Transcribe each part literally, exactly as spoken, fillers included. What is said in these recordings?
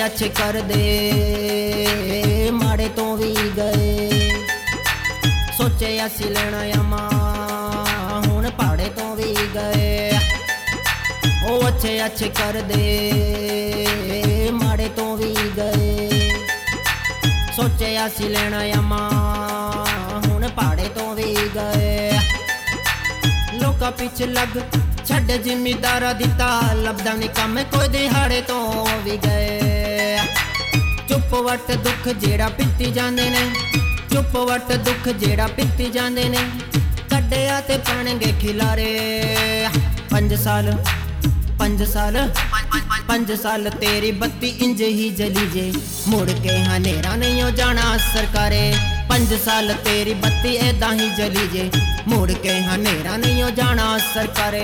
अच्छे कर दे माड़े तो भी गए सोचे असी लेना अमा हुण पाड़े तो भी गए ओ अच्छे अच्छे कर दे माड़े तो भी गए सोचे असी लेना अमा हुण पाड़े तो भी गए लोका पिछ लग छड़ जिमीदारा दिता लभदा नहीं कम कोई दिहाड़े तो भी गए चुप वट दुख जेड़ा पित्ती जांदे ने चुप वट दुख जेड़ा पित्ती जांदे ने कड्डिया ते पणगे खिलारे पंज साल पंज साल पंज साल तेरी बत्ती इंज ही जली जे मुड़ के हनेरा नहीं हो जाना सरकारे पंज साल तेरी बत्ती ऐदा ही जली जे मुड़ के हनेरा नहीं हो जाना सरकारे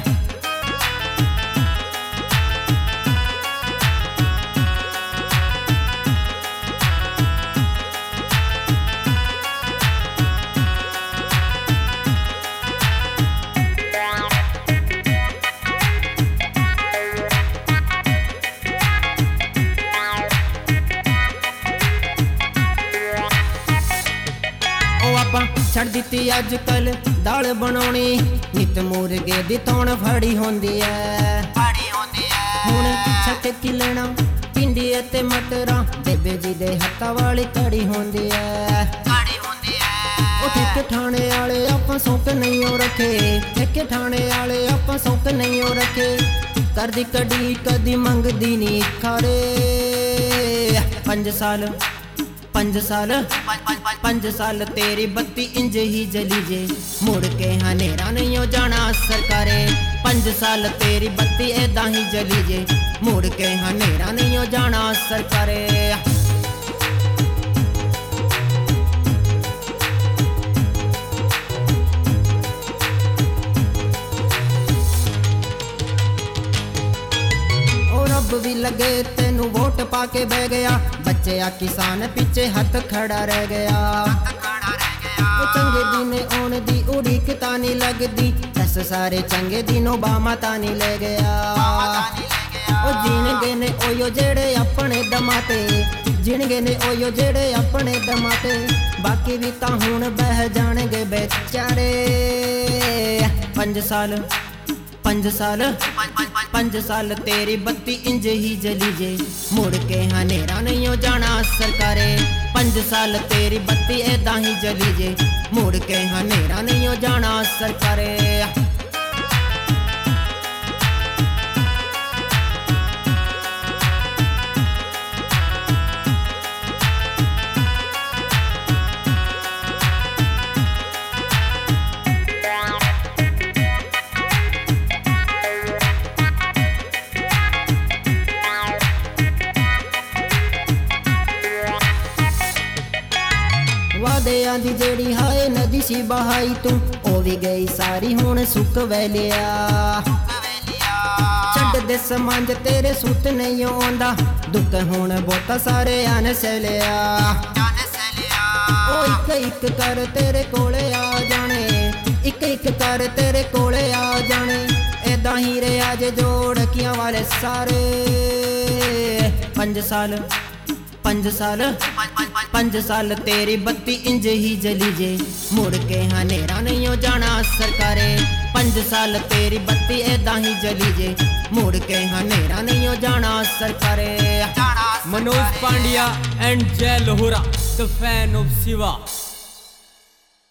छड़ दिती अजकल दाल बनाउणी नित मुर्गे दी तौण फड़ी होंदी है हुण छक की लेना भिंडी ते मटरां बेबे जी दे हत्था वाली कड़ी होंदी है ओ ठेके ठाणे वाले आपां सौक नहीं हो रखे ठेके ठाणे वाले आपां सौक नहीं हो रखे करदी कड़ी कदी मंगदी नी खारे पंज साल पंज साल पंज साल तेरी बत्ती इंज ही जली जे मुड़ के हनेरा नहीं हो जाना सरकारे पंज साल तेरी बत्ती ऐदा ही जली जे मुड़ के हनेरा नहीं हो जाना सरकारे रब भी लगे तेनू वोट पाके बह गया बच्चे आ किसान पीछे हाथ खड़ा रह गया ओ चंगे दिन आने दी उड़ीक तानी लगदी दस सारे चंगे दिन ओबामा तानी ले गया ओ जिणगे ने ओयो जेड़े अपने दमाते जिणगे ने ओयो जेड़े अपने दमाते बाकी भी तां हुण बह जाणगे बेचारे पंज साल पंज साल पंज साल तेरी बत्ती इंज ही जली जे मुड़ के हनेरा नहीं हो जाना सरकारे पंज साल तेरी बत्ती ऐदा ही जली जे मुड़ के हनेरा नहीं हो जाना सरकारे वादियां दी जेड़ी हाय नदी सी बहाई तू ओ भी गई सारी हुण सुक वैलिया छड़ दे समांज तेरे सुत नहीं आंदा दुख हुण बहुता सारे आन सैलिया ओ इक इक कर तेरे कोले आ जाने इक इक कर तेरे कोले आ जाने ऐदा ही रे आज जोड़कियां वाले सारे पंज साल पंज साल पंज साल तेरी बत्ती इंज ही जली जे मुड़ के हनेरा नहीं हो जाना सरकारे पंज साल तेरी बत्ती ऐदा ही जली जे मुड़ के हनेरा नहीं हो जाना सरकारे Manoj Pandya and Jay Lohra the fan of Shiva.